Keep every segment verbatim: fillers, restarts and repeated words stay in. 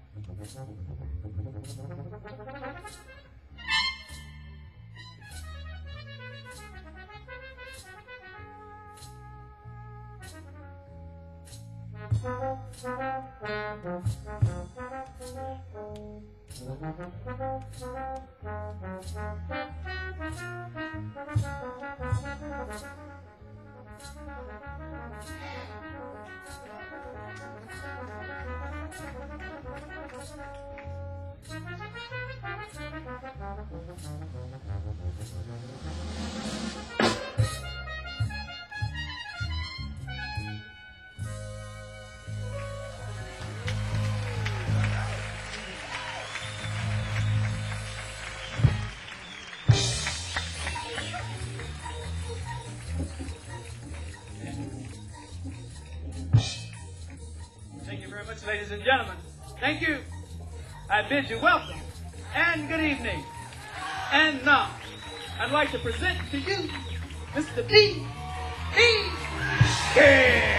Thank you very much, ladies and gentlemen. Thank you. I bid you welcome and good evening. And now, I'd like to present to you Mister B. B. King.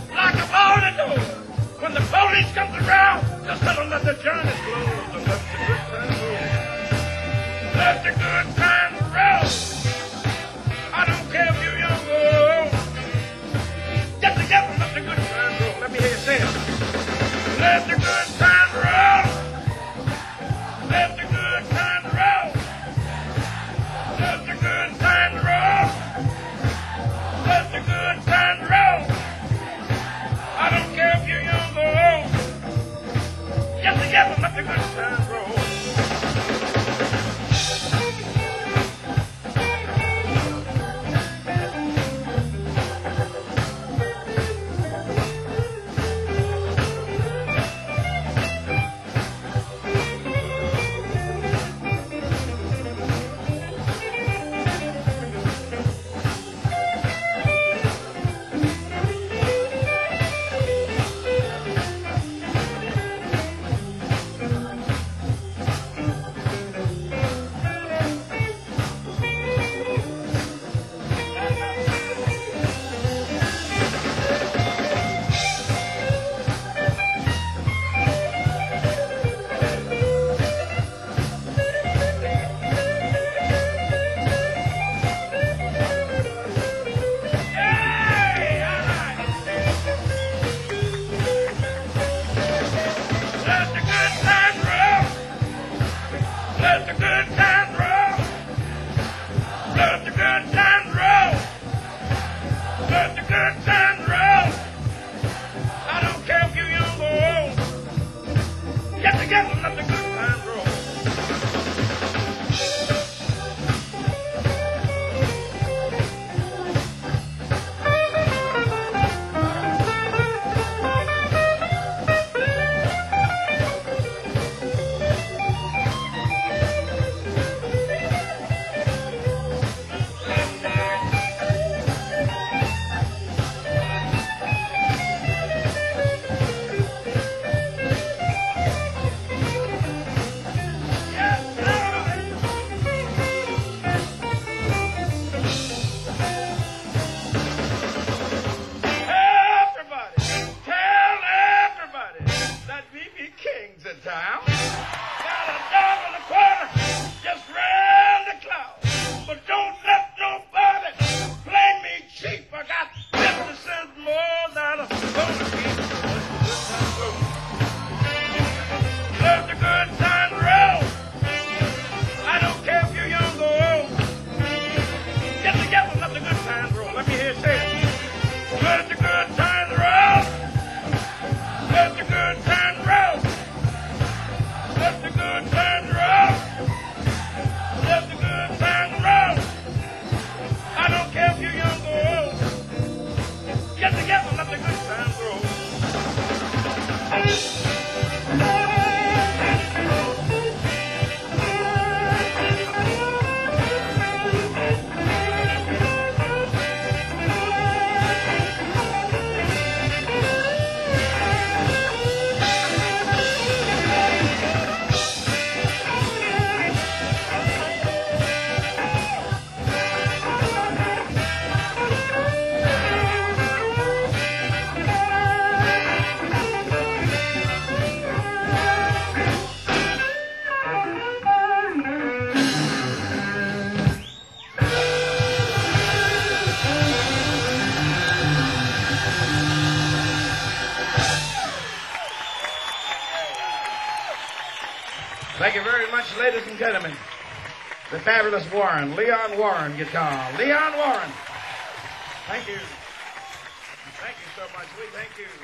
When the police comes around, just tell them that the journey's closed and let the Got a dog in the corner, just round the clock. But don't let nobody play me cheap. I got fifty cents more than I'm gonna keep. Let the good time roll. I don't care if you're young or old. Get together, let the good times roll. Let me hear you say it. Let the good times roll. Let the good times roll. Let the good times roll. Let the good times roll. I don't care if you're young or old. Get together, let the good times roll. Thank you very much, ladies and gentlemen. The fabulous Warren, Leon Warren guitar. Leon Warren. Thank you. Thank you so much. We thank you.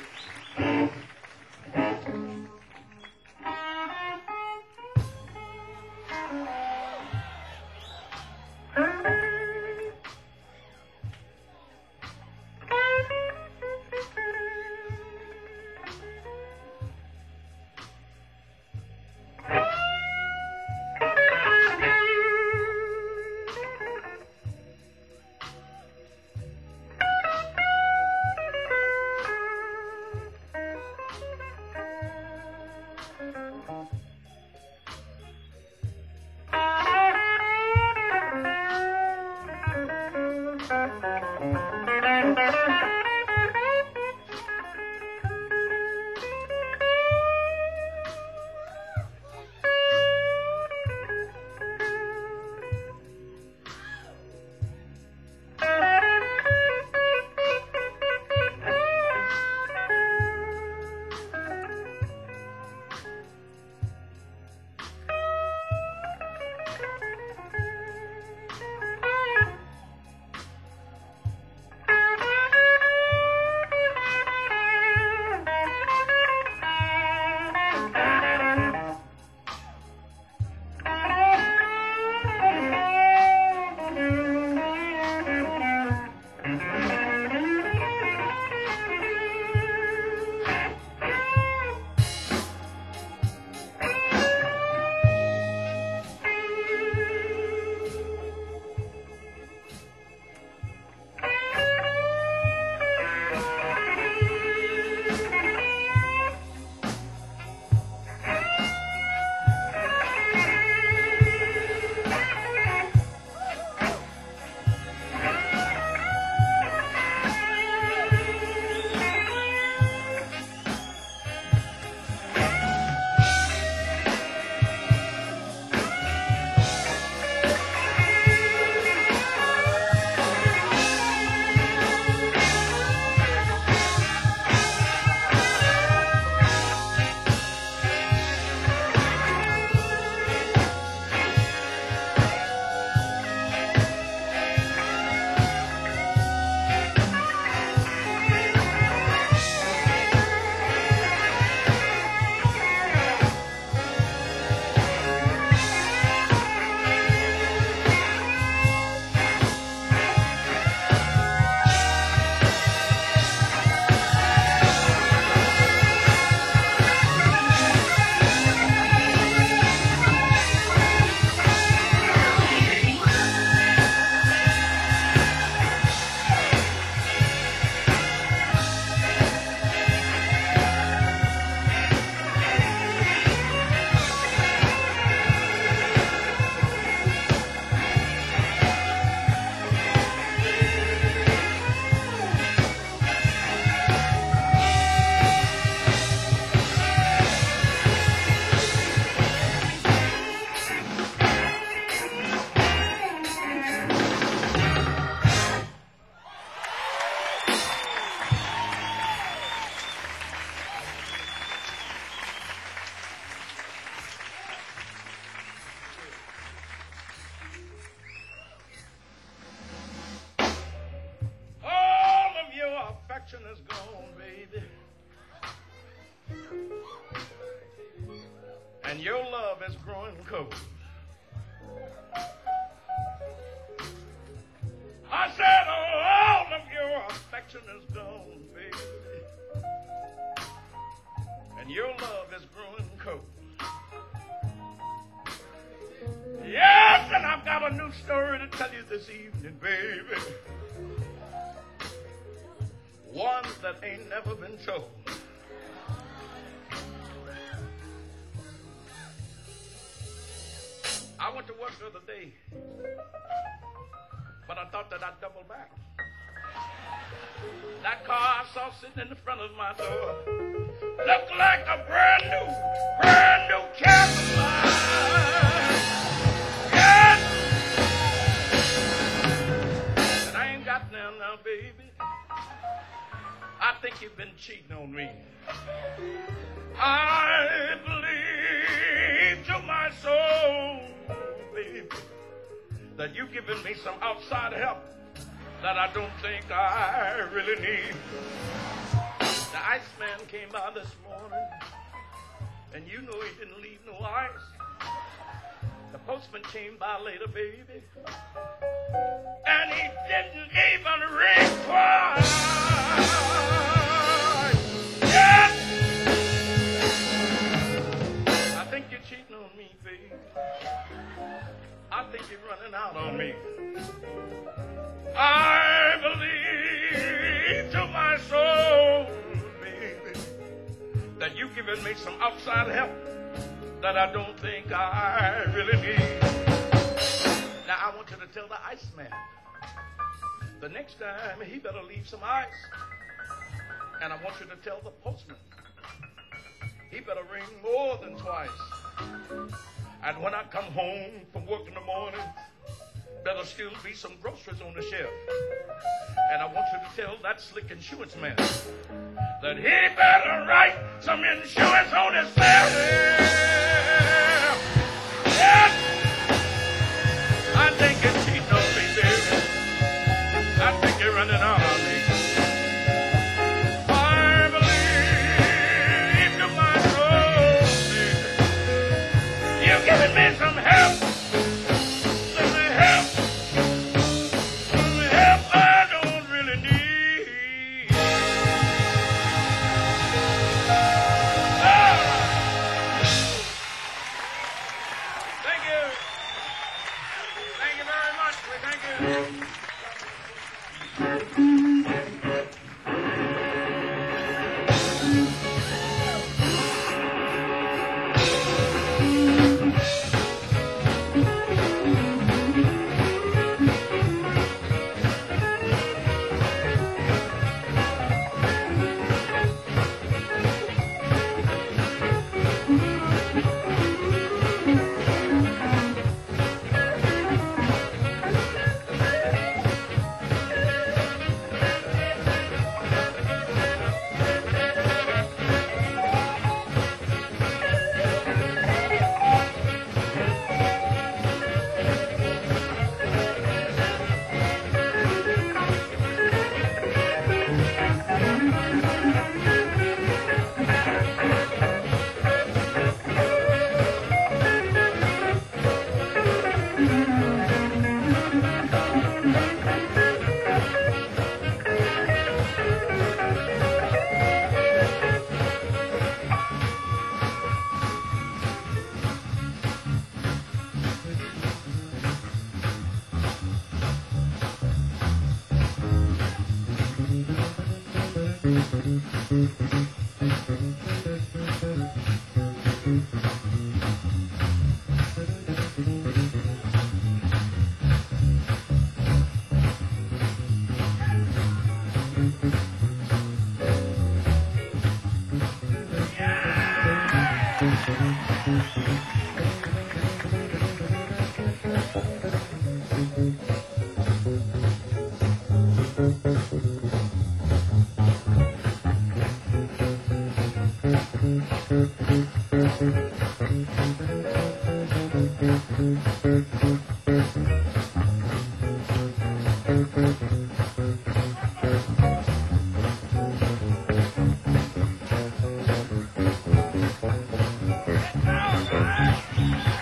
growing cold. I said, oh, all of your affection is gone, baby. And your love is growing cold. Yes, and I've got a new story to tell you this evening, baby. One that ain't never been told. I went to work the other day, but I thought that I'd double back. That car I saw sitting in the front of my door looked like a brand new, brand new Cadillac. Yes! And I ain't got none now, baby. I think you've been cheating on me. I believe to my soul, baby, that you've given me some outside help that I don't think I really need. The Iceman came by this morning, and you know he didn't leave no ice. The postman came by later, baby, and he didn't even ring twice. Yes! I think you're cheating on me, baby. I think you're running out on me. I believe to my soul, baby, that you've given me some outside help that I don't think I really need. Now, I want you to tell the Iceman the next time he better leave some ice. And I want you to tell the postman he better ring more than twice. And when I come home from work in the morning, there'll still be some groceries on the shelf. And I want you to tell that slick insurance man that he better write some insurance on himself. Yes! I think it's cheating on me, baby. I think you're running out on me. I believe to my soul, baby, you've given me some help. All right.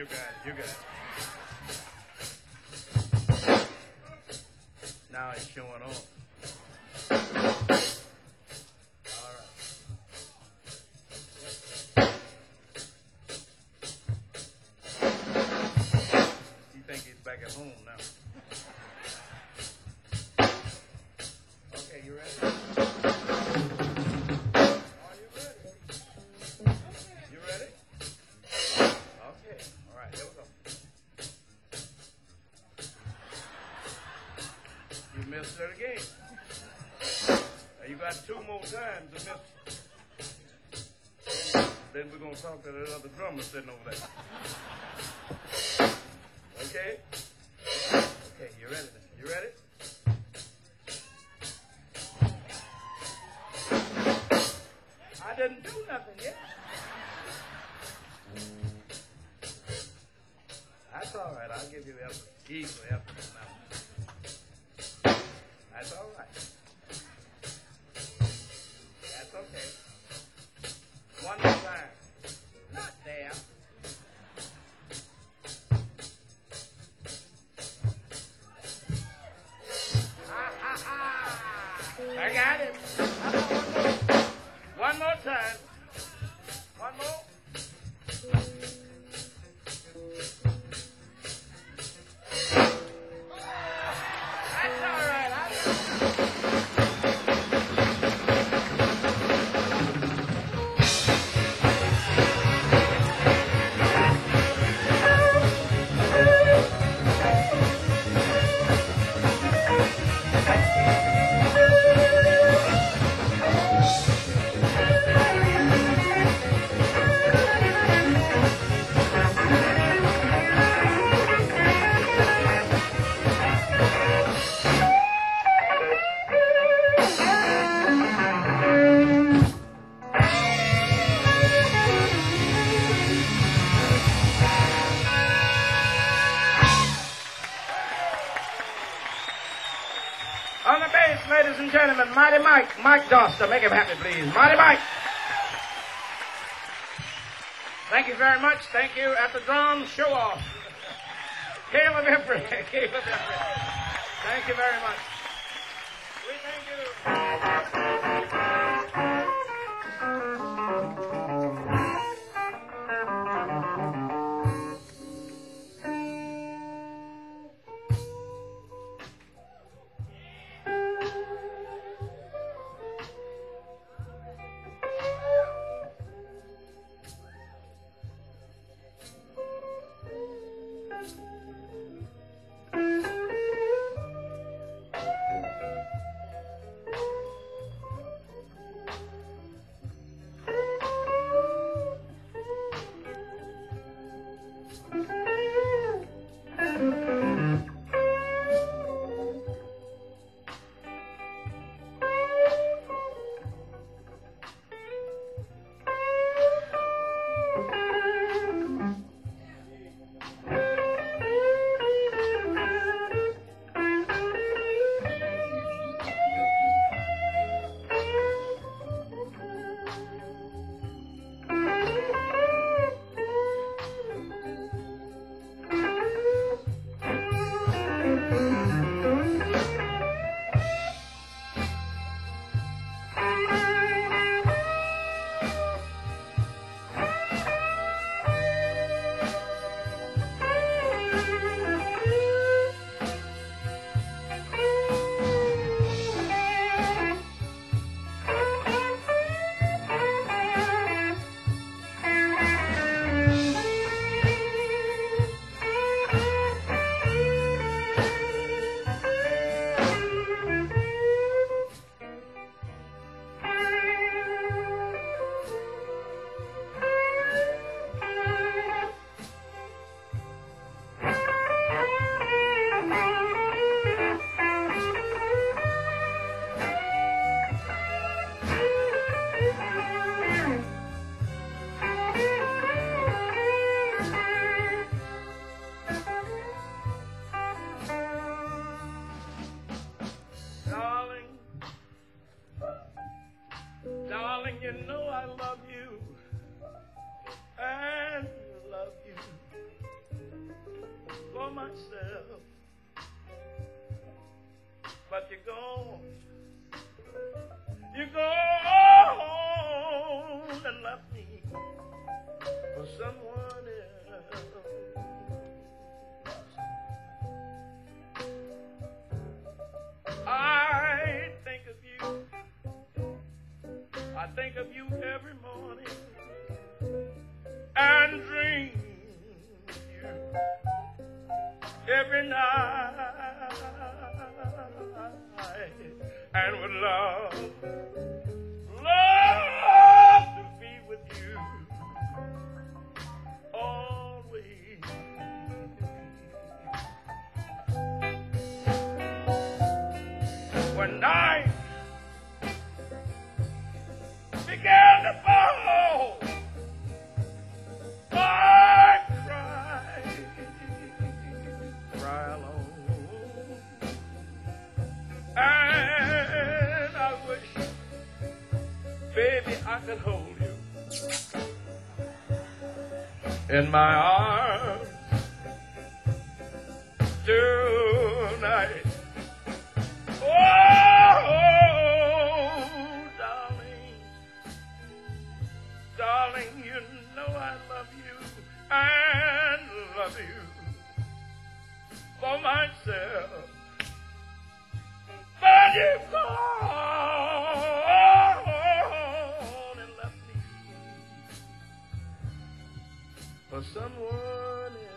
You got it. You got it. Now it's showing off. All right. He think he's back at home now. Okay, you ready? Are you ready? You ready? Okay. All right, here we go. You missed it again. Now you got two more times to miss. Then we're going to talk to that other drummer sitting over there. Okay? Okay, you ready? You ready? I didn't do nothing yet. That's all right. I'll give you effort. Equal effort on that one. That's all right. That's okay. One more time. Not there. Ha, ha, ha. I got it. One more time. One more. That's all right. I On the bass, ladies and gentlemen, Mighty Mike, Mike Doster. Make him happy, please. Mighty Mike. Thank you very much. Thank you. At the drums, show off. Caleb Embry. Caleb Embry. Thank you very much. We thank you. myself. But you're gone. You're gone and left me for someone else. I think of you. I think of you every morning and dream of you every night, and would love, love to be with you always. When night began to fall, I cried, cry alone, and I wish, baby, I could hold you in my arms tonight. Oh, darling, darling, you know I love you and love you for myself. But you've gone and left me for someone else.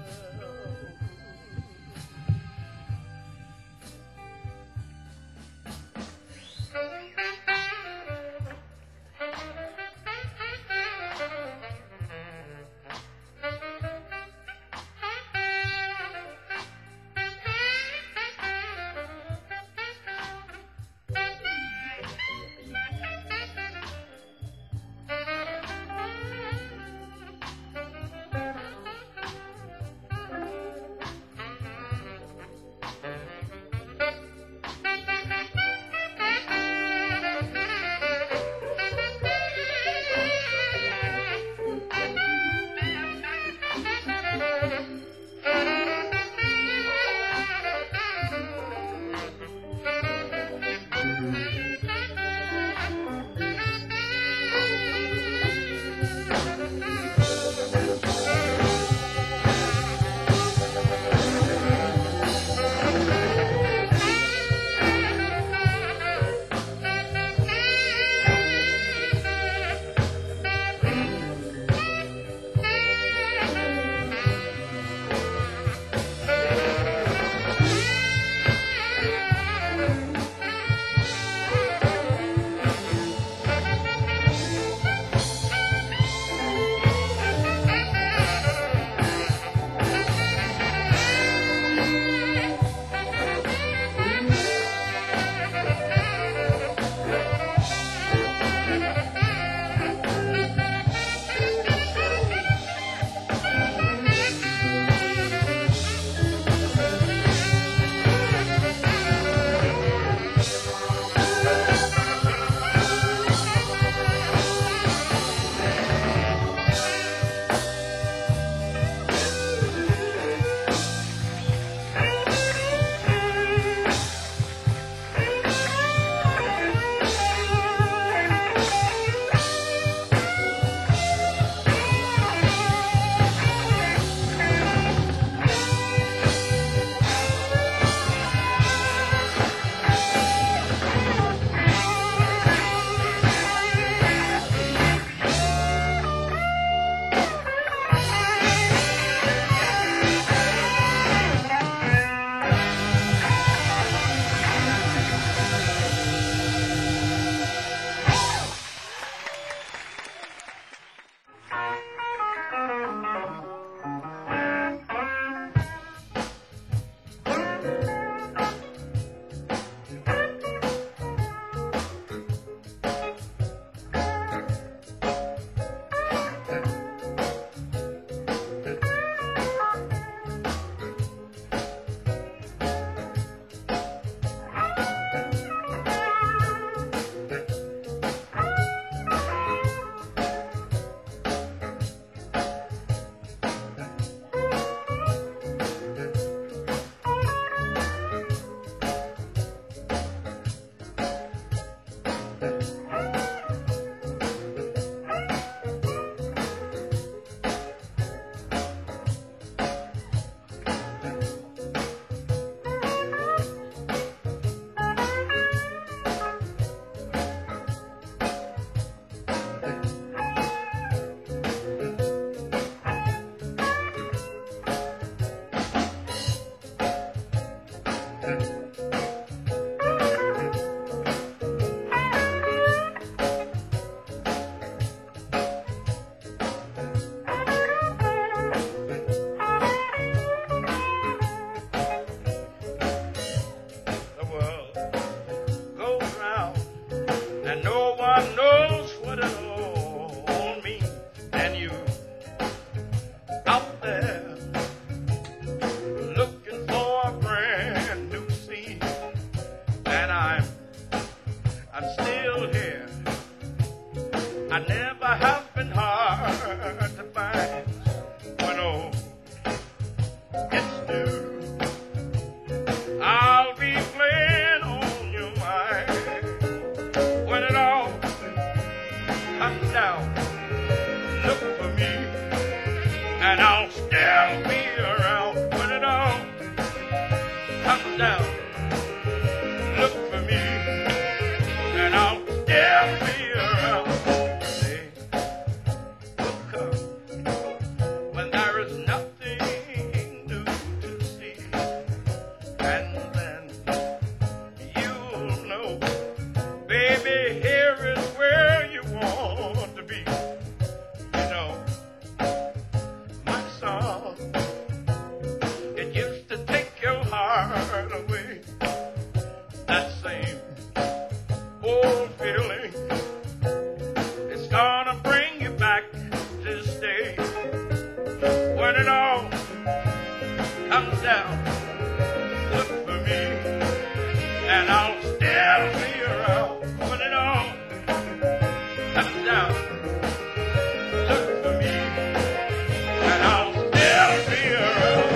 and I'll still be around when it all comes down. Look for me, and I'll still be around. Day will come when there is nothing new to see, and then you'll know, baby, here is where you want to be. You know, my song, it used to take your heart away. That same old feeling, it's gonna bring you back to stay. When it all comes down, look for me, and I'll still be around. When it all comes down, look for me, and I'll still be around.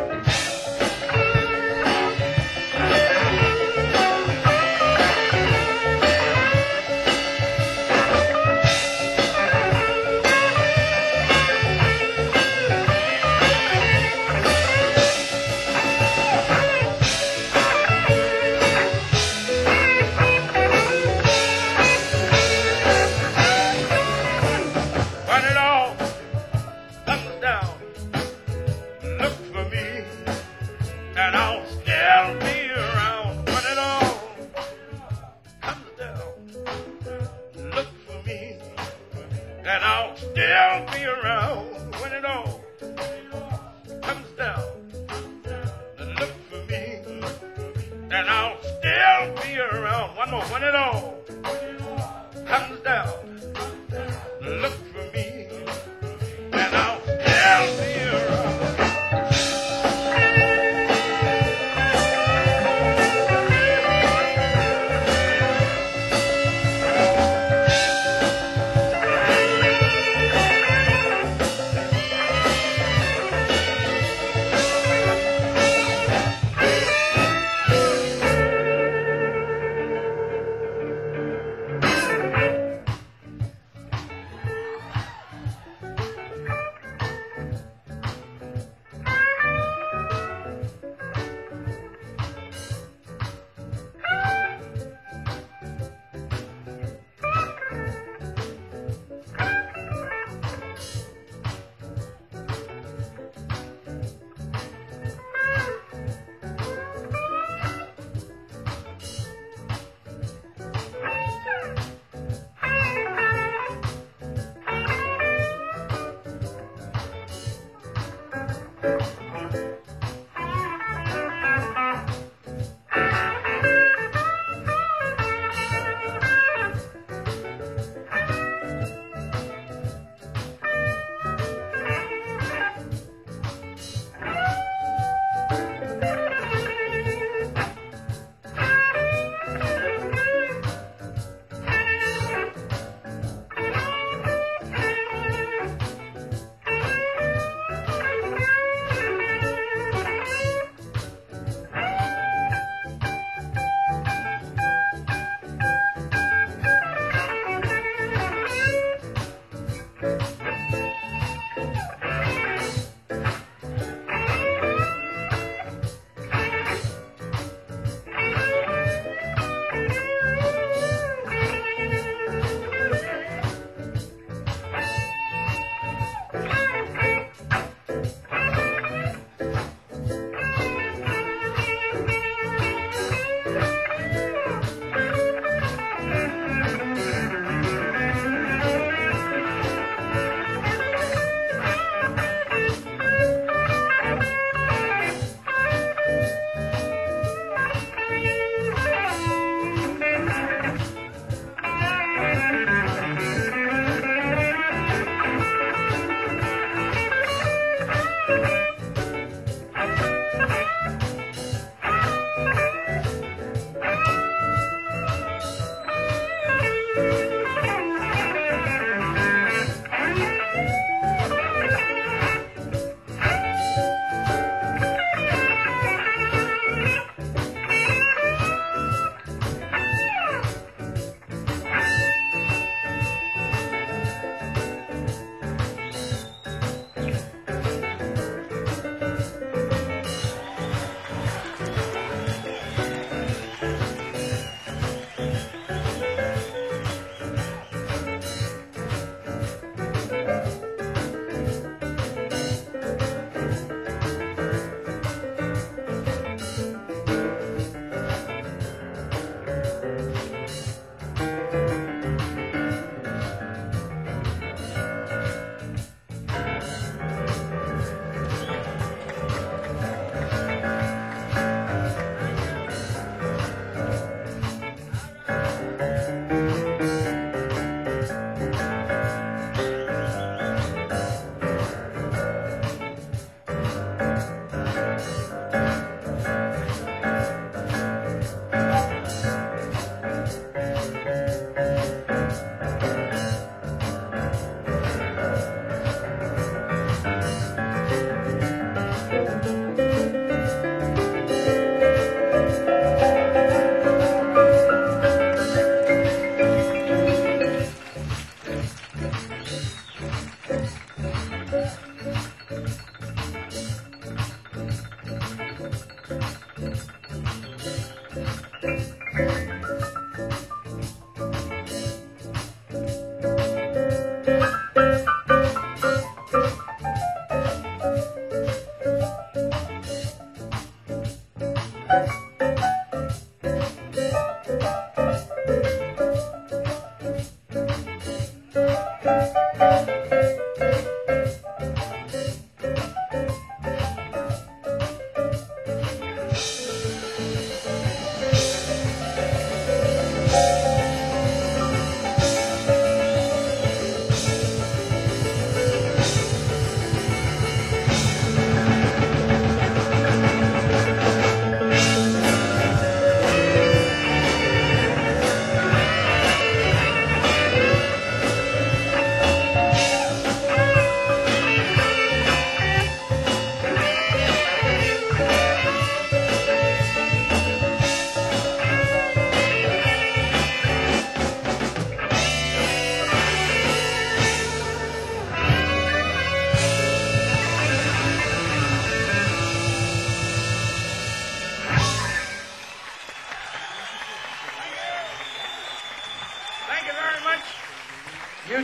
When it all comes down, look for me, and I'll still be around. When it all comes down, look for me, and I'll still be around. When it all comes down, look for me, and I'll still be around. One more. When it all comes down, look for me, and I'll still be around.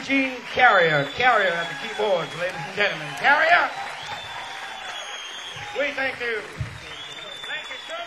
Gene Carrier. Carrier at the keyboards, ladies and gentlemen. Carrier. We thank you. Thank you so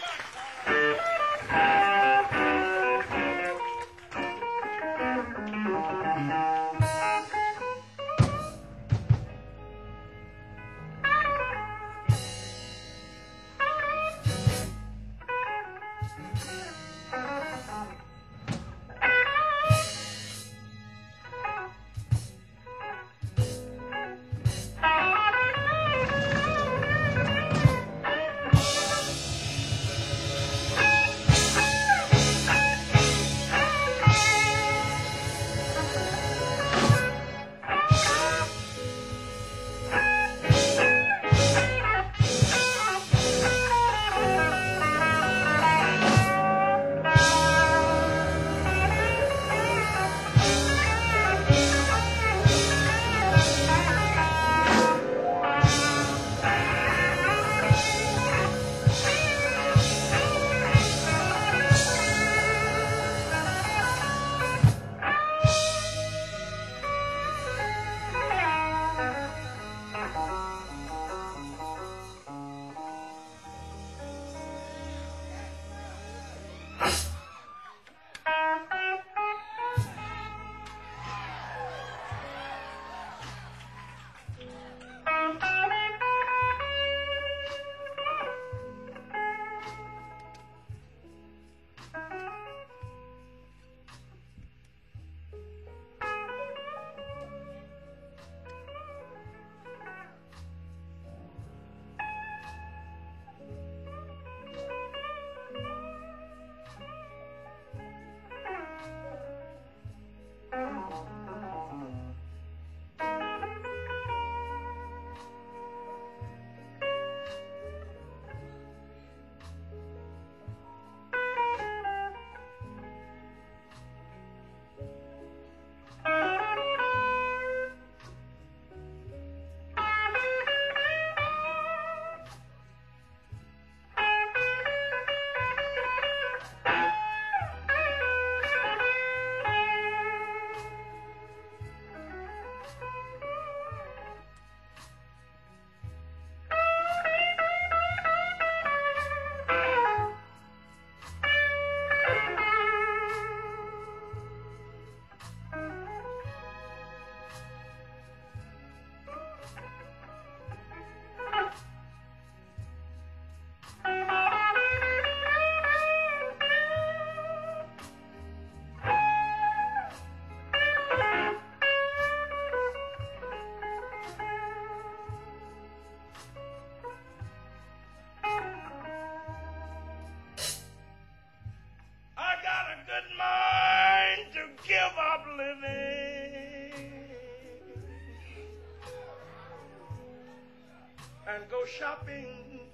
and go shopping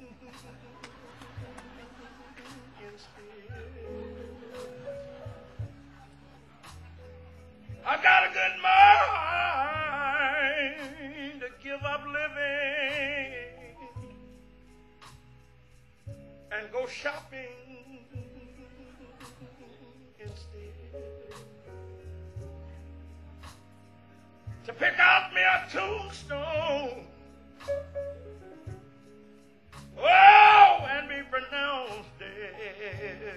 instead. I got a good mind to give up living and go shopping instead. To pick out me a tombstone, oh, and be pronounced dead.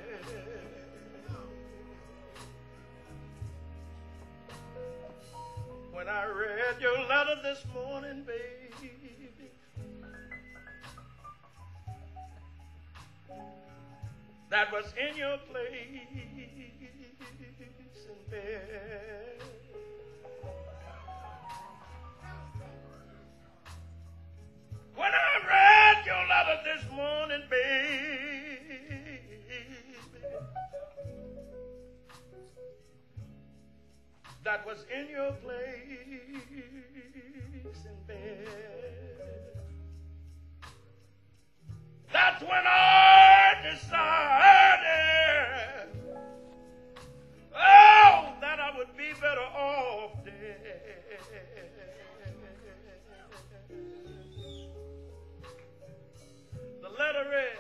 When I read your letter this morning, baby, that was in your place in bed. When I read your letter this morning, baby, that was in your place in bed. That's when I decided, oh, that I would be better off dead. The letter read,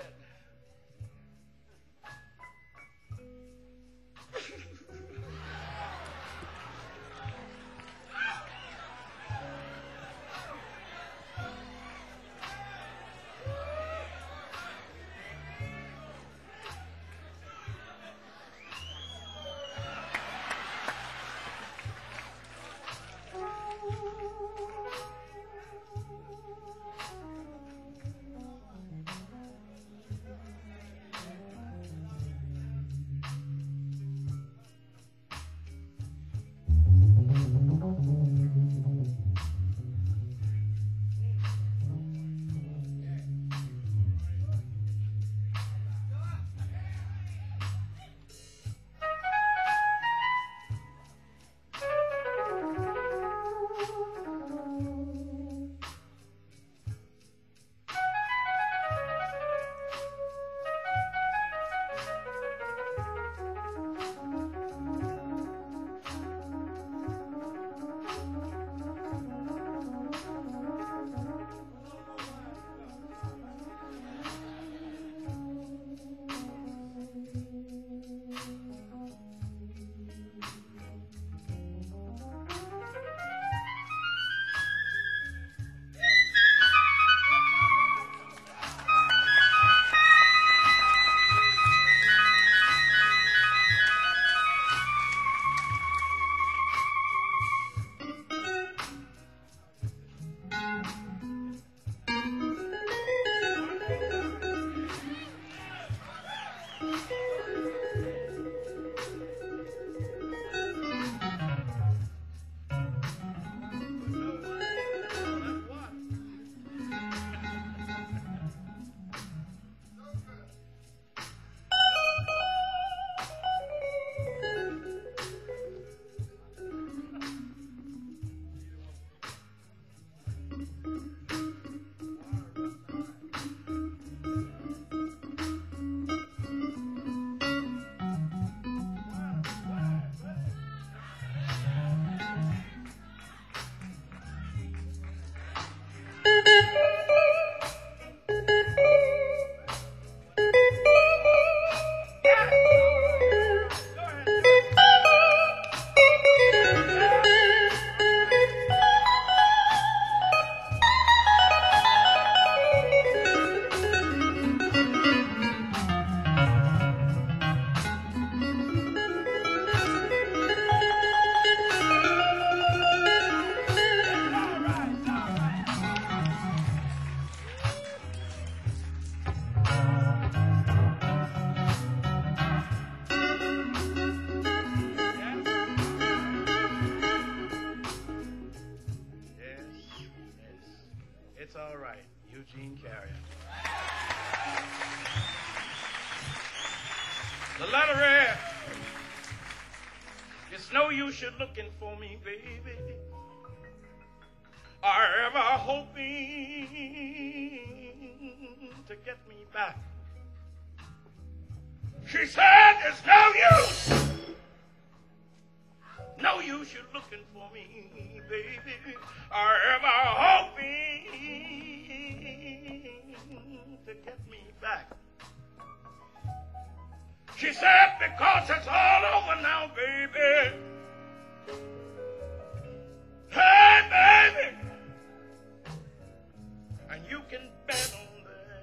all right. Eugene Carrier. The letter read, it's no use you looking for me, baby, or ever hoping to get me back. She said, it's no use. No use you looking for me, baby, or ever hoping to get me back. She said, because it's all over now, baby. Hey, baby. And you can bet on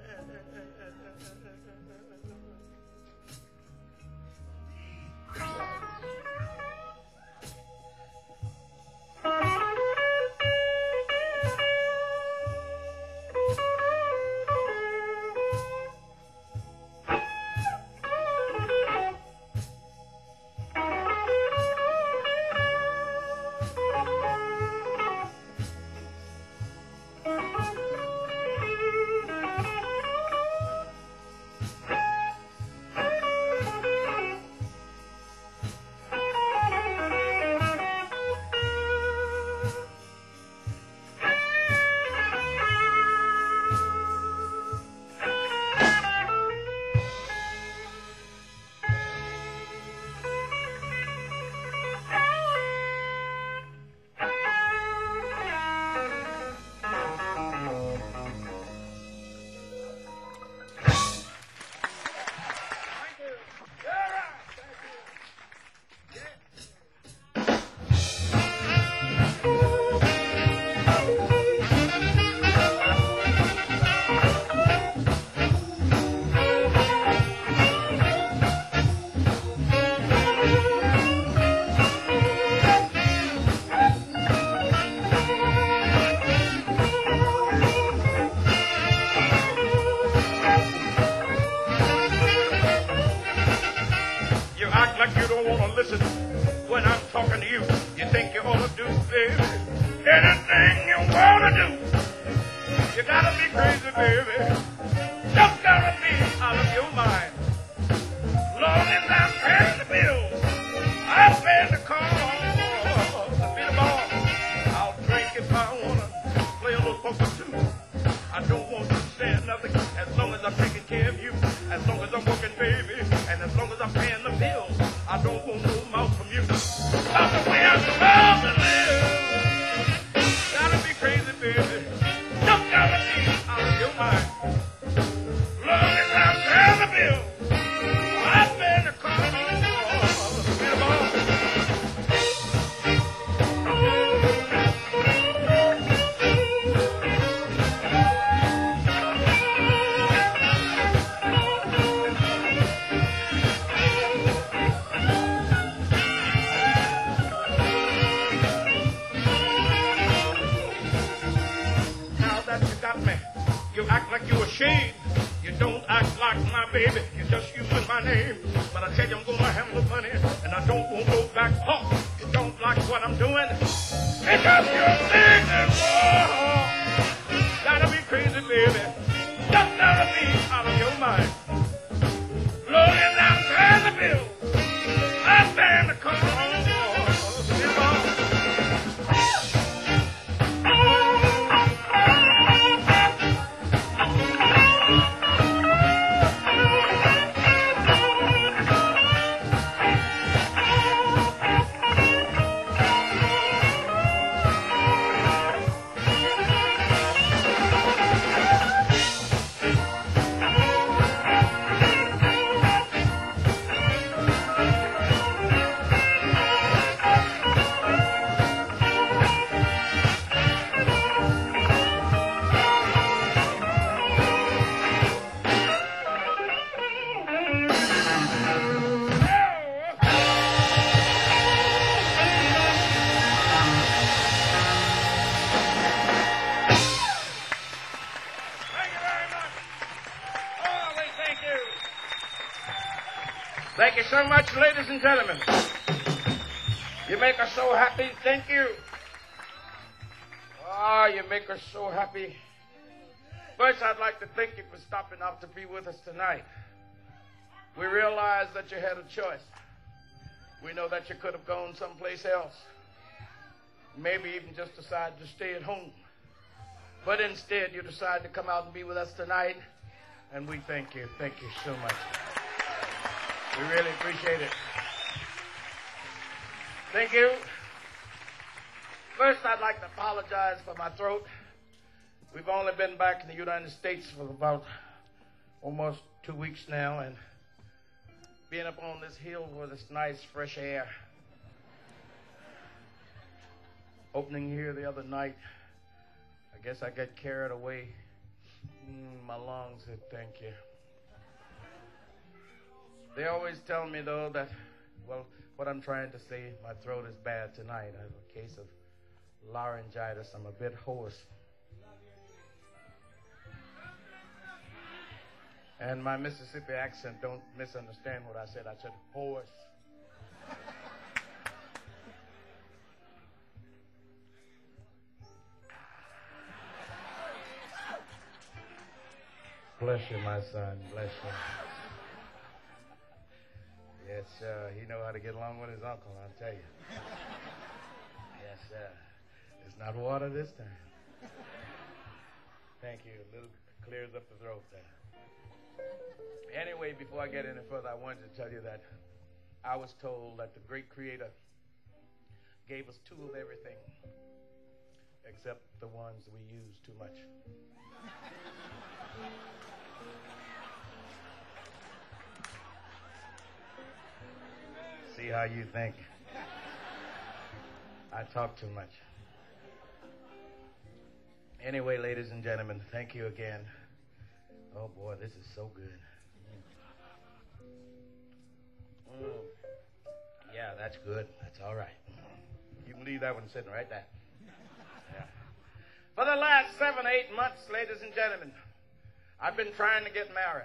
Thank you so much, ladies and gentlemen. You make us so happy. Thank you. Ah, you make us so happy. First, I'd like to thank you for stopping out to be with us tonight. We realize that you had a choice. We know that you could have gone someplace else. Maybe even just decided to stay at home. But instead, you decided to come out and be with us tonight. And we thank you. Thank you so much. We really appreciate it. Thank you. First, I'd like to apologize for my throat. We've only been back in the United States for about almost two weeks now, and being up on this hill with this nice fresh air. Opening here the other night, I guess I got carried away. Mm, my lungs said thank you. They always tell me, though, that, well, what I'm trying to say, my throat is bad tonight. I have a case of laryngitis. I'm a bit hoarse. And my Mississippi accent, don't misunderstand what I said. I said hoarse. Bless you, my son. Bless you. Yes, sir. He know how to get along with his uncle, I'll tell you. Yes, sir. It's not water this time. Thank you. A little clears up the throat there. Anyway, before I get any further, I wanted to tell you that I was told that the great Creator gave us two of everything, except the ones we use too much. See how you think. I talk too much. Anyway, ladies and gentlemen, thank you again. Oh, boy, this is so good. Mm. Yeah, that's good. That's all right. You can leave that one sitting right there. Yeah. For the last seven, eight months, ladies and gentlemen, I've been trying to get married.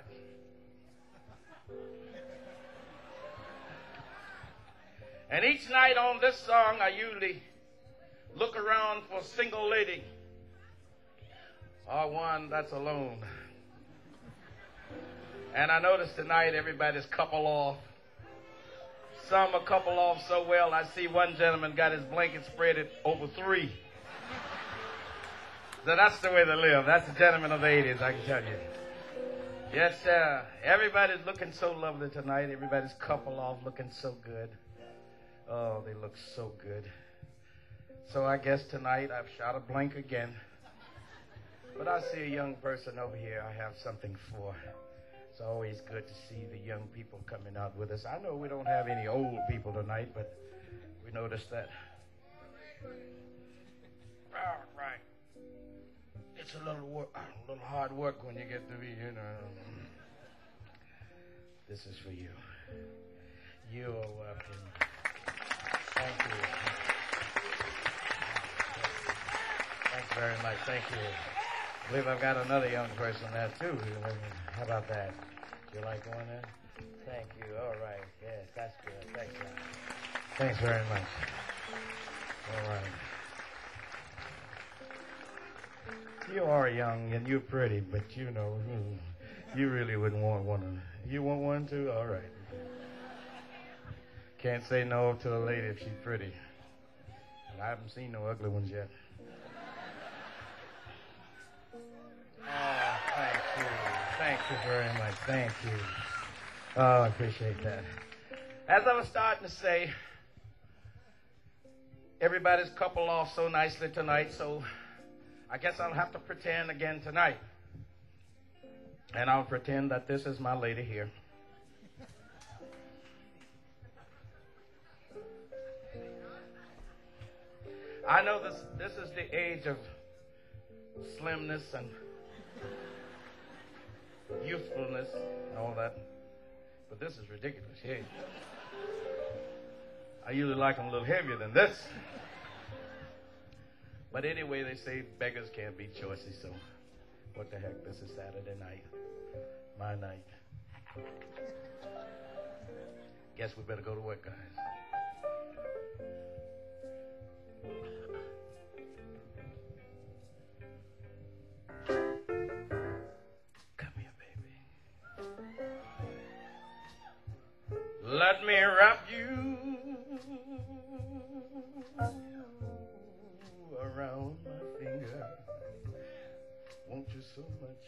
And each night on this song, I usually look around for a single lady or one that's alone. And I noticed tonight everybody's couple off. Some are couple off so well, I see one gentleman got his blanket spread it over three. So that's the way they live. That's the gentleman of the eighties, I can tell you. Yes, sir. Everybody's looking so lovely tonight. Everybody's couple off looking so good. Oh, they look so good. So I guess tonight I've shot a blank again. But I see a young person over here I have something for. It's always good to see the young people coming out with us. I know we don't have any old people tonight, but we noticed that. All right. It's a little work, a little hard work when you get to be, you know. This is for you. You are welcome. Thank you. Thanks very much. Thank you. I believe I've got another young person there, too. How about that? Do you like going in? Thank you. All right. Yes, that's good. Thanks, man. Thanks very much. All right. You are young and you're pretty, but you know, you really wouldn't want one. You want one, too? All right. Can't say no to a lady if she's pretty. And I haven't seen no ugly ones yet. Oh, thank you. Thank you very much. Thank you. Oh, I appreciate that. As I was starting to say, everybody's coupled off so nicely tonight, so I guess I'll have to pretend again tonight. And I'll pretend that this is my lady here. I know this this is the age of slimness and youthfulness and all that. But this is ridiculous. Hey, I usually like them a little heavier than this. But anyway, they say beggars can't be choices, so what the heck? This is Saturday night. My night. Guess we better go to work, guys. Let me wrap you around my finger. Won't you so much?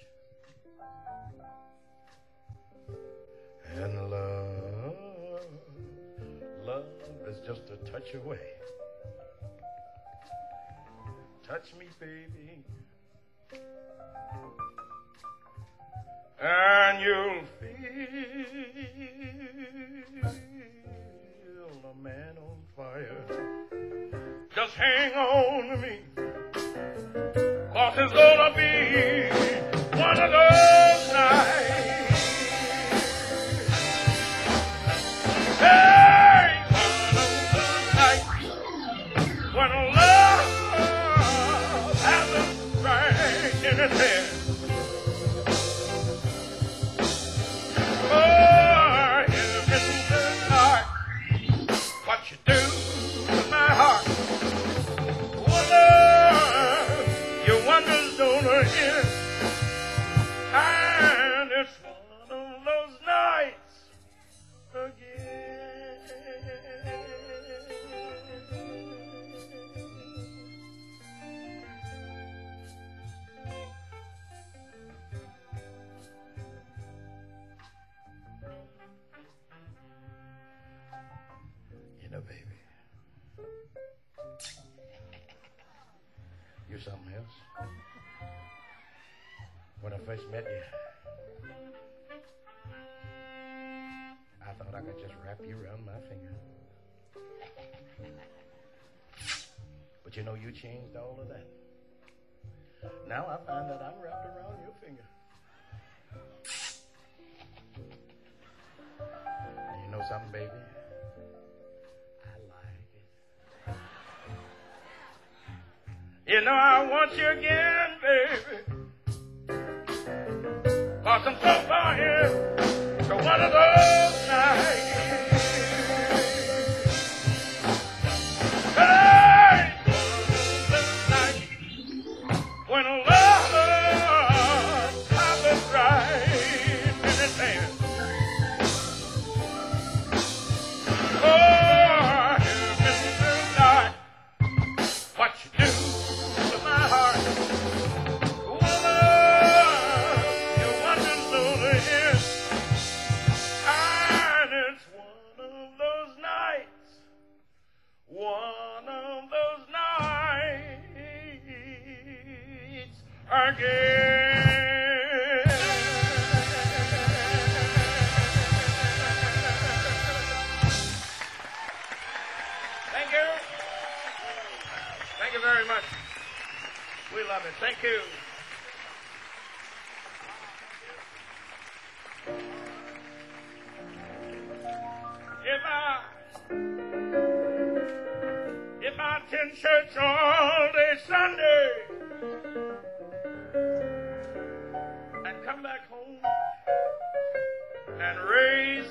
And love, love is just a touch away. Touch me, baby, and you'll feel a man on fire. Just hang on to me, 'cause it's gonna be one of those nights. Hey, one of those nights when love hasn't right in its head. Oh, in the heart, what you do to my heart. Wonder, your wonders don't end. And it's one of those nights again. You know, baby, you're something else. When I first met you, I thought I could just wrap you around my finger. But you know, you changed all of that. Now I find that I'm wrapped around your finger. And you know something, baby? I like it. You know I want you again, baby. 'Cause I'm so far here to one of those nights. Hey, one of those nights when love happens right in its hand. Oh, in the night, what you do to my heart. One of those nights again. Thank you. Thank you very much. We love it. Thank you. If I If I attend church all day Sunday and come back home and raise,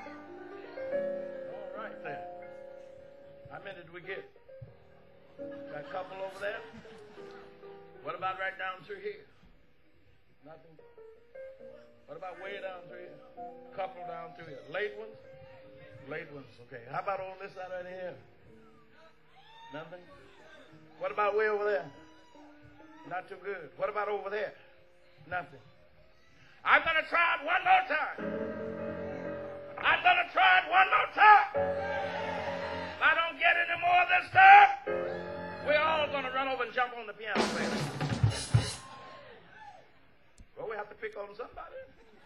all right then. How many did we get? Got a couple over there? What about right down through here? Nothing? What about way down through here? Couple down through here. Late ones? Late ones, okay. How about on this side right here? Nothing? What about way over there? Not too good. What about over there? Nothing. I'm going to try it one more time. I'm going to try it one more time. If I don't get any more this time, we're all going to run over and jump on the piano stand. Well, we have to pick on somebody.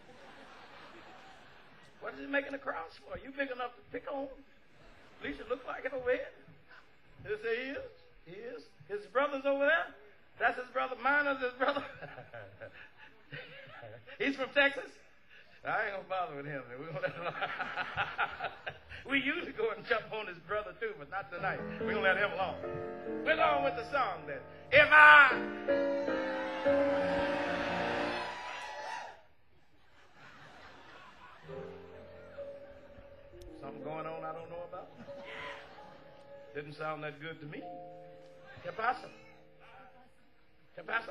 What is he making a cross for? You big enough to pick on? At least it looks like it over here. Yes, he is. He is. His brother's over there. That's his brother. Mine is his brother. He's from Texas. I ain't gonna bother with him. We're gonna let him we usually go and jump on his brother too, but not tonight. We're gonna let him alone. We're going with the song then. If I something going on I don't know about. Didn't sound that good to me. ¿Qué pasa? ¿Qué pasa?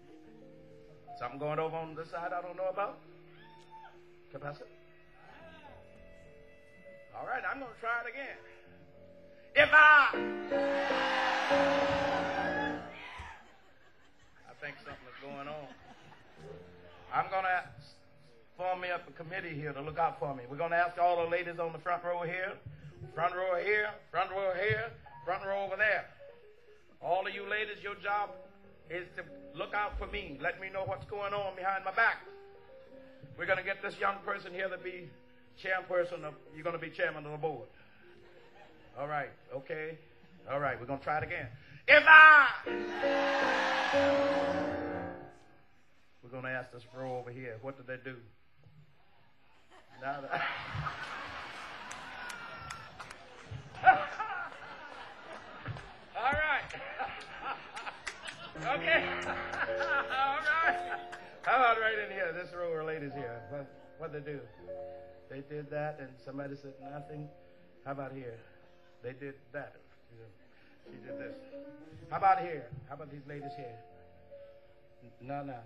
Something going over on this side I don't know about. ¿Qué pasa? All right, I'm going to try it again. If I... I think something is going on. I'm going to form me up a committee here to look out for me. We're going to ask all the ladies on the front row here, front row here, front row here, front row over there. All of you ladies, your job is to look out for me. Let me know what's going on behind my back. We're going to get this young person here to be chairperson of, you're going to be chairman of the board. All right, okay. All right, we're going to try it again. If I... We're going to ask this row over here, what did they do? Now that... All right. Okay. All right. How about right in here, this row of ladies here? What what they do? They did that, and somebody said nothing. How about here? They did that. She did this. How about here? How about these ladies here? No, no.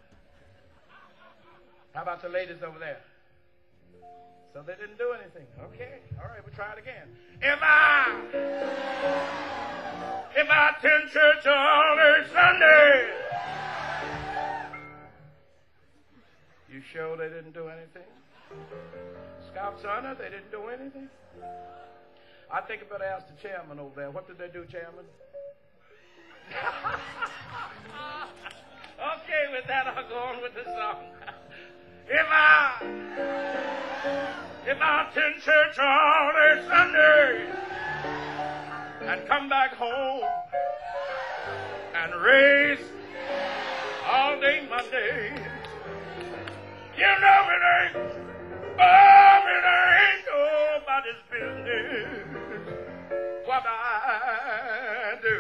How about the ladies over there? So they didn't do anything. Okay. All right, we'll try it again. If I, if I attend church all day Sunday, you sure they didn't do anything? Scouts honor, they didn't do anything? I think I better ask the chairman over there. What did they do, chairman? Okay, with that, I'll go on with the song. If I, if I attend church all day Sunday and come back home and race all day Monday, you know it ain't, oh, it ain't nobody's business what I do.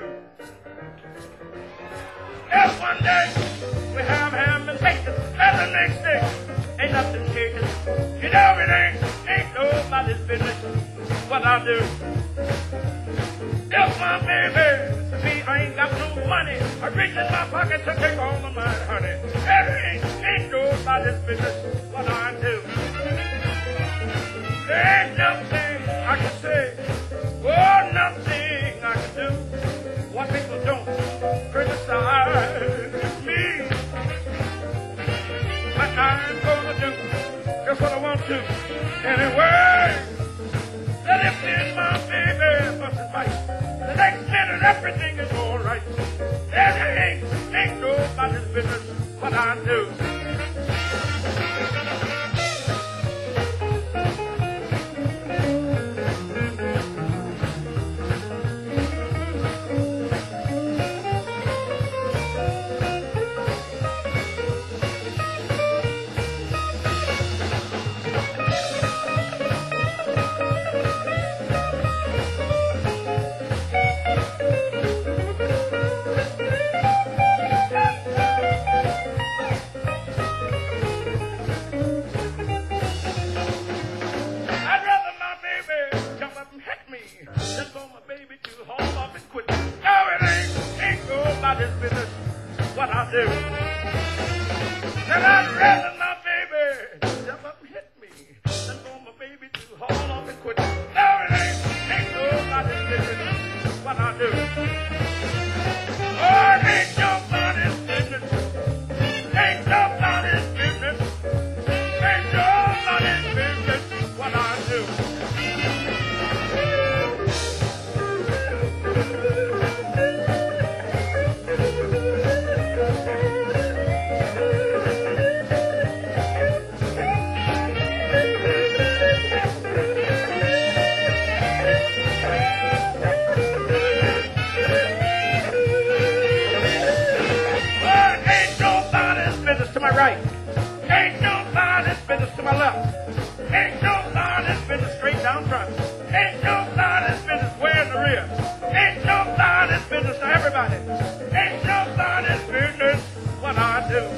If one day we have ham and bacon, and the next day ain't nothing shaking, you know it ain't, ain't nobody's business what I do. If my baby, see, I ain't got no money, I reach in my pocket to take all of my honey. It ain't, ain't nobody's business what I do. There ain't nothing I can say, oh, nothing I can do. What people don't criticize me, but I'm gonna do just what I want to anyway. Let him in my baby, fuss and fight. The next minute everything is all right. There ain't, ain't nobody's business what I do. What I do. Then I'd rather my baby jump up and hit me than for my baby to haul off and quit. No, it ain't, ain't nobody's business what I do. Oh, it ain't nobody's business. Ain't nobody's business. Ain't nobody's business what I do. Right. Ain't nobody's business to my left. Ain't nobody's business straight down front. Ain't nobody's business way in the rear. Ain't nobody's business to everybody. Ain't nobody's business what I do.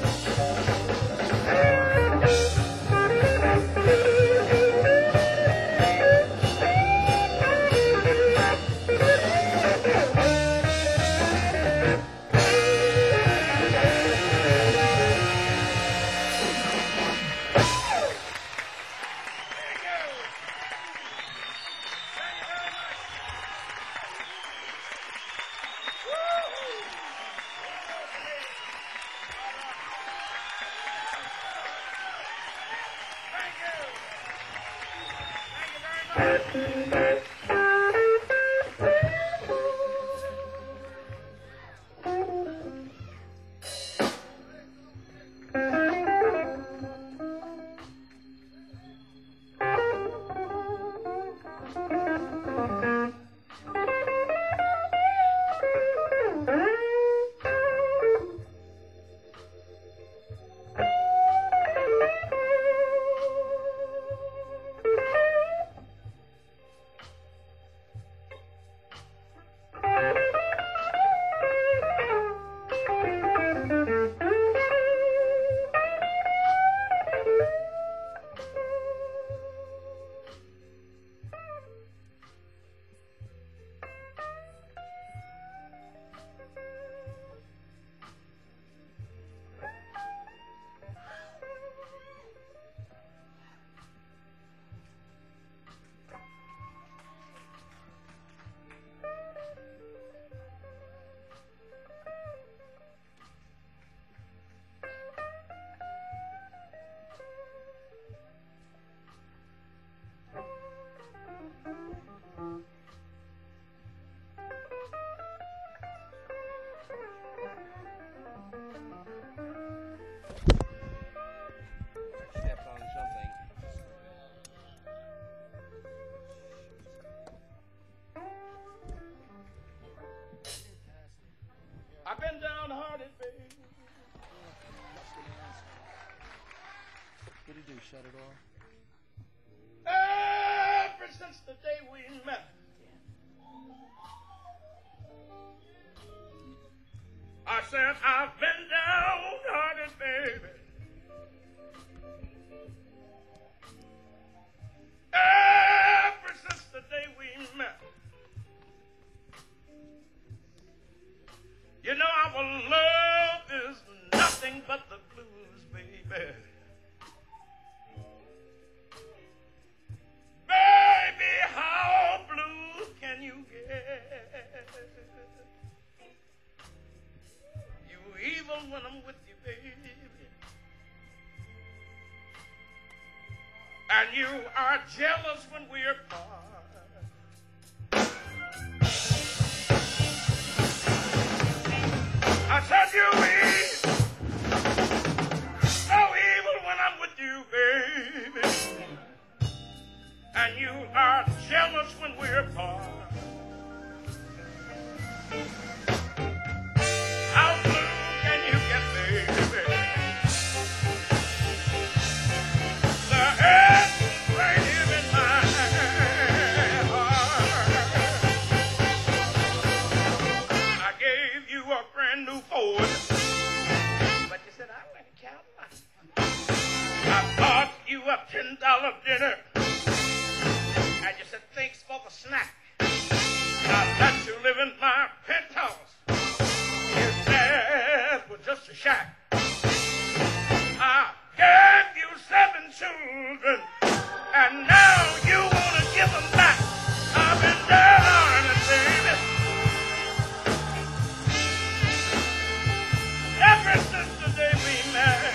I've been downhearted, baby. What did he do? Shut it off? Ever since the day we met. I said, I've been downhearted, baby. Ever since the day we met. You know, our love is nothing but the blues, baby. Baby, how blue can you get? You evil when I'm with you, baby. And you are jealous when we're apart. I said you evil, so evil when I'm with you, baby. And you are jealous when we're apart. How blue can you get, baby? The earth is right here in my heart. I gave you a brand new Ford, but you said I went to Carolina. I bought you a ten dollar dinner. And you said, thanks for the snack. I let you live in my penthouse. Your dad was just a shack. I gave you seven children, and now you want to give them back. I've been down on it, baby. Ever since the day we met.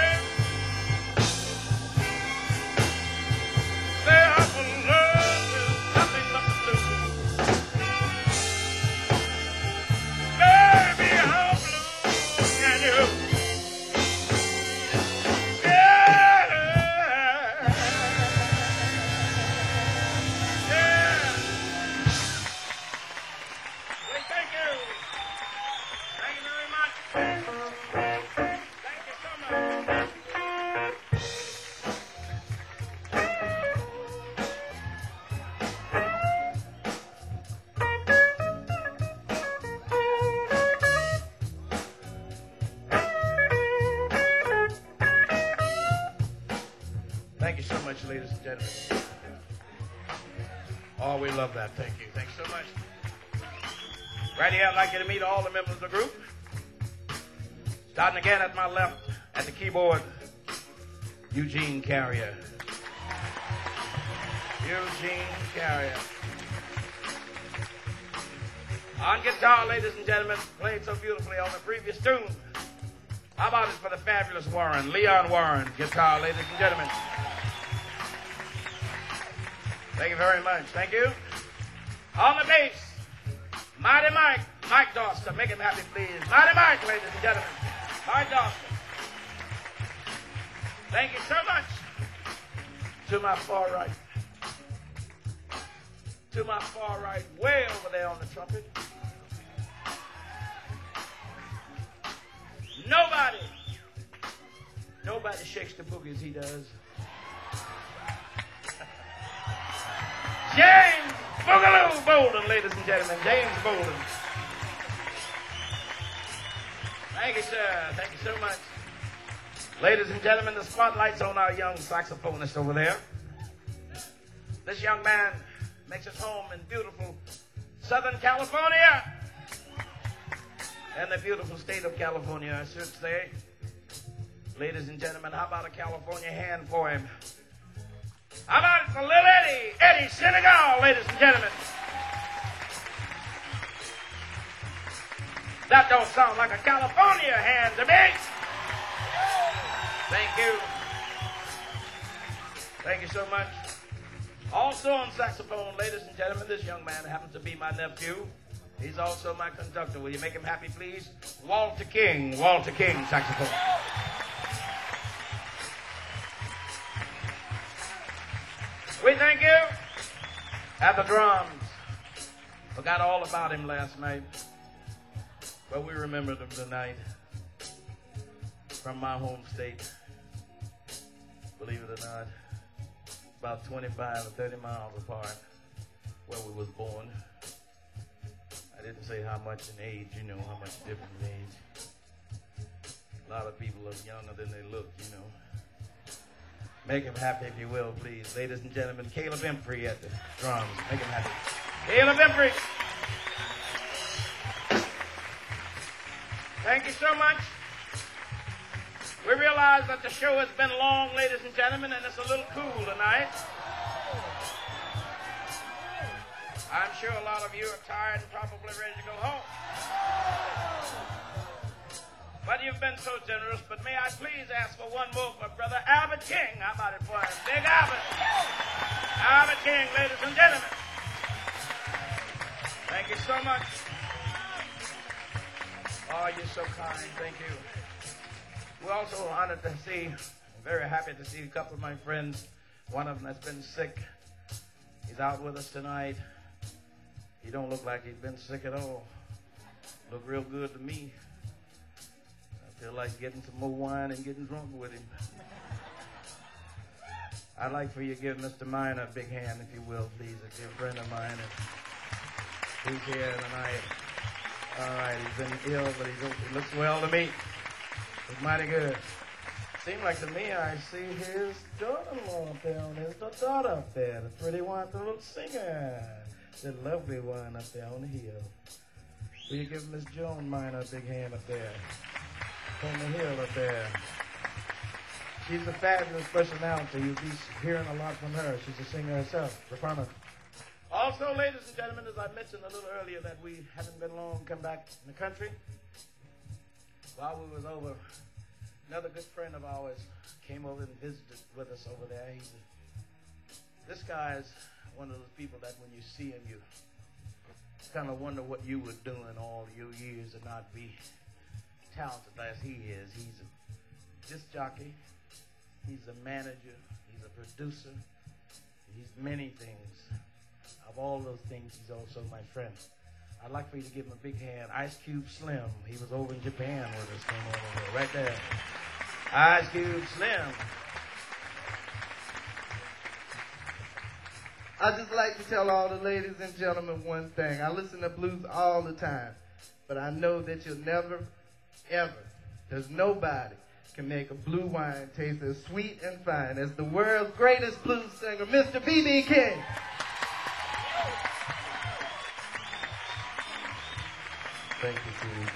Thank you so much, ladies and gentlemen. Oh, we love that. Thank you. Thanks so much. Right here, I'd like you to meet all the members of the group. Starting again at my left, at the keyboard, Eugene Carrier. Eugene Carrier. On guitar, ladies and gentlemen, played so beautifully on the previous tune. How about it for the fabulous Warren, Leon Warren, guitar, ladies and gentlemen. Thank you very much. Thank you. On the bass, Mighty Mike, Mike Doster. Make him happy, please. Mighty Mike, ladies and gentlemen. Mike Doster. Thank you so much. To my far right. To my far right, way over there on the trumpet. Nobody, nobody shakes the boogie as he does. James Boogaloo Bolden, ladies and gentlemen. James Bolden. Thank you, sir. Thank you so much. Ladies and gentlemen, the spotlight's on our young saxophonist over there. This young man makes his home in beautiful Southern California. And the beautiful state of California, I should say. Ladies and gentlemen, how about a California hand for him? How about the little Eddie, Eddie Senegal, ladies and gentlemen? That don't sound like a California hand to me. Thank you. Thank you so much. Also on saxophone, ladies and gentlemen, this young man happens to be my nephew. He's also my conductor. Will you make him happy, please? Walter King. Walter King, saxophone. We thank you. At the drums. Forgot all about him last night. But we remembered him tonight. From my home state. Believe it or not. About twenty-five or thirty miles apart. Where we was born. I didn't say how much in age, you know, how much different in age. A lot of people look younger than they look, you know. Make him happy if you will, please. Ladies and gentlemen, Caleb Emphrey at the drums. Make him happy. Caleb Emphrey. Thank you so much. We realize that the show has been long, ladies and gentlemen, and it's a little cool tonight. I'm sure a lot of you are tired and probably ready to go home. But you've been so generous, but may I please ask for one more for Brother Albert King. How about it for him? Big Albert. Albert King, ladies and gentlemen. Thank you so much. Oh, you're so kind. Thank you. We're also honored to see, very happy to see a couple of my friends. One of them that's been sick. He's out with us tonight. He don't look like he's been sick at all. Look real good to me. I feel like getting some more wine and getting drunk with him. I'd like for you to give Mister Miner a big hand, if you will, please. A dear friend of mine. And he's here tonight. All right, he's been ill, but he looks, he looks well to me. It's mighty good. Seems like to me I see his daughter-in-law up there, and his daughter up there, the pretty one, the little singer. The lovely one up there on the hill. Will you give Miss Joan Miner a big hand up there? On the hill up there. She's a fabulous personality. You'll be hearing a lot from her. She's a singer herself, performer. Also, ladies and gentlemen, as I mentioned a little earlier, that we haven't been long come back in the country. While we was over, another good friend of ours came over and visited with us over there. He's a, this guy's one of those people that when you see him, you kind of wonder what you were doing all your years and not be talented as he is. He's a disc jockey. He's a manager. He's a producer. He's many things. Of all those things, he's also my friend. I'd like for you to give him a big hand. Ice Cube Slim. He was over in Japan with us. Came over here, right there. Ice Cube Slim. I'd just like to tell all the ladies and gentlemen one thing. I listen to blues all the time, but I know that you'll never, ever, there's nobody can make a blue wine taste as sweet and fine as the world's greatest blues singer, Mister B B King. Thank you, Steve.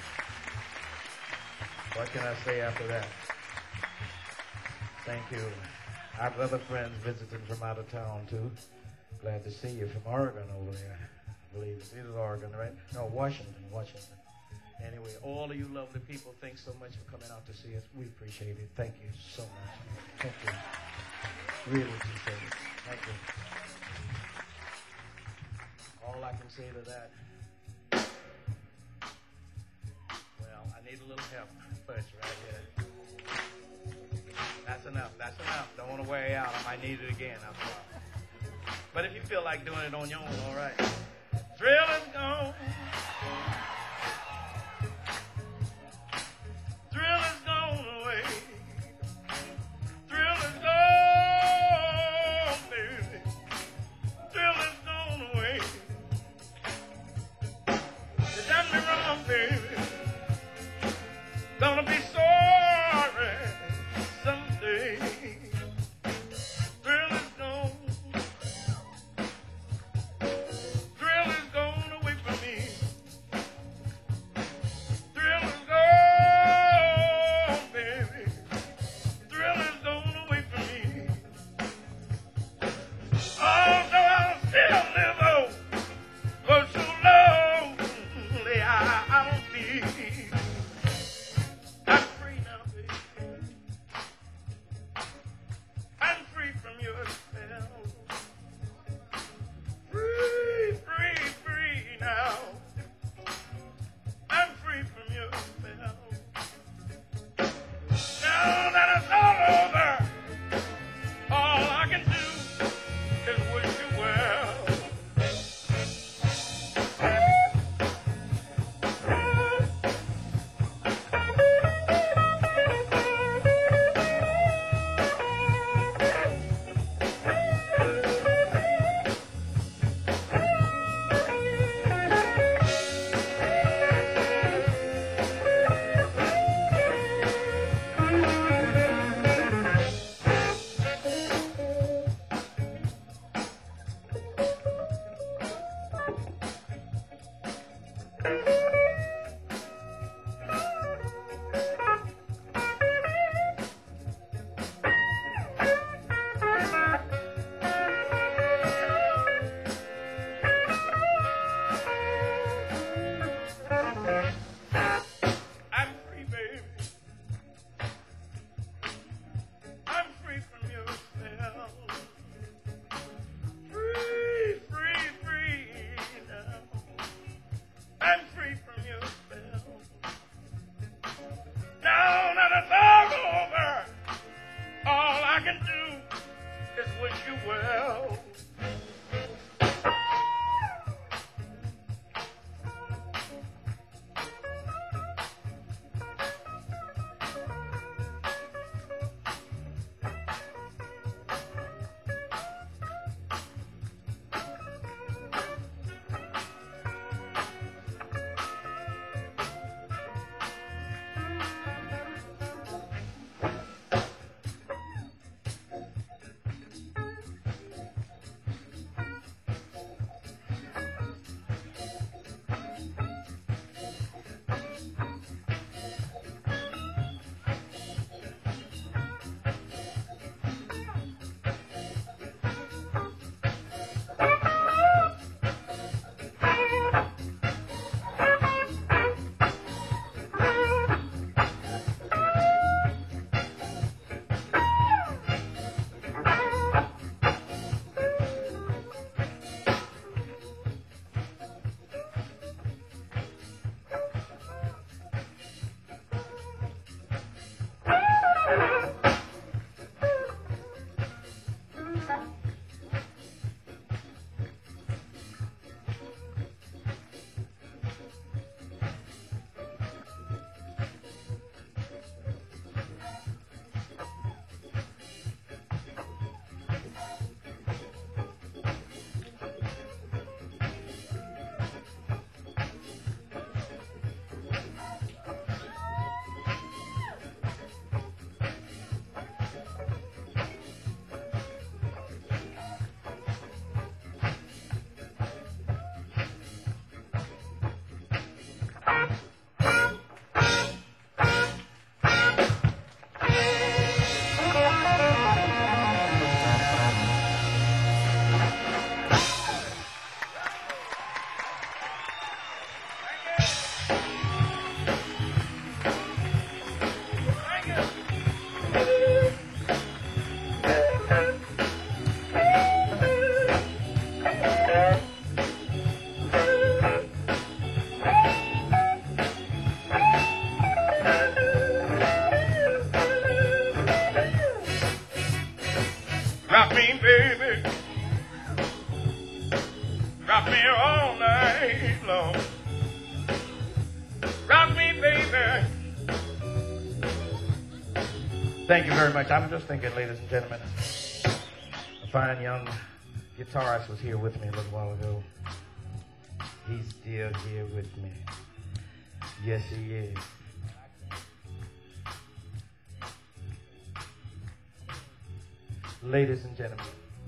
What can I say after that? Thank you. I have other friends visiting from out of town, too. Glad to see you from Oregon over there. I believe it is Oregon, right? No, Washington, Washington. Anyway, all of you lovely people, thanks so much for coming out to see us. We appreciate it. Thank you so much. Thank you. Really appreciate it. Thank you. all I can say to that. Well, I need a little help first right here. That's enough. That's enough. Don't want to wear you out. I might need it again. I'm sorry. But if you feel like doing it on your own, all right. Thrill is gone. Thrill is gone away. Thrill is gone, baby. Thrill is gone away. You done me wrong, baby. Gonna be sorry someday. Thrill is gone. Thrill is gone away from me. me all night long. Rock me, baby. Thank you very much. I'm just thinking, ladies and gentlemen, a fine young guitarist was here with me a little while ago. He's still here with me. Yes, he is. Ladies and gentlemen,